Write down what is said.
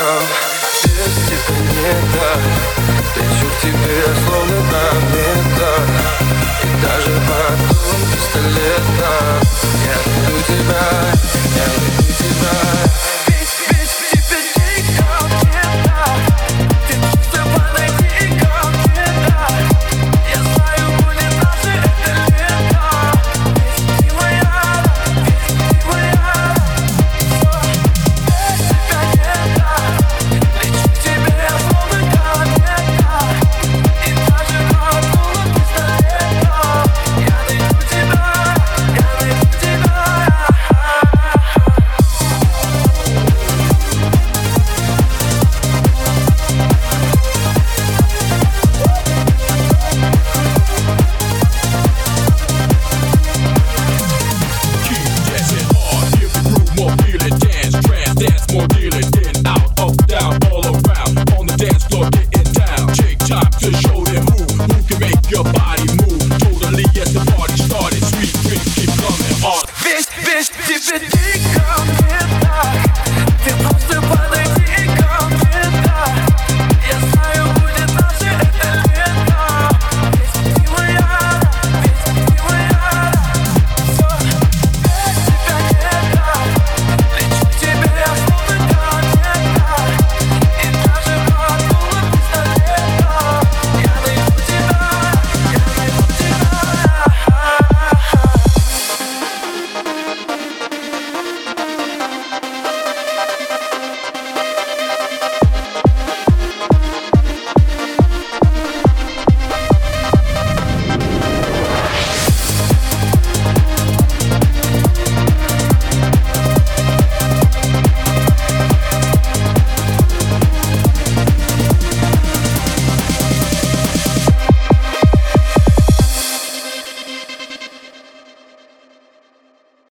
там. Без тебя не так. Лечу к тебе, словно комета. И даже под дулом пистолета я найду тебя, я найду тебя. Ведь тебе дико мне так. Ты просто подойди ко мне так. Я знаю, будет наше это лето. Ведь ты моя, ведь ты моя. Без тебя не так. Лечу к тебе, словно комета. И даже под дулом пистолета я найду тебя, я найду тебя. Keep dancing hard, feel the groove, more feel it, dance, trance, dance, more deal it, in, out, up, down, all around, on the dance floor, getting down. Take time to show them who can make your body move. Totally, yes, the party started, sweet drinks keep coming on. Ведь тебе дико мне так. Ты просто подойди ко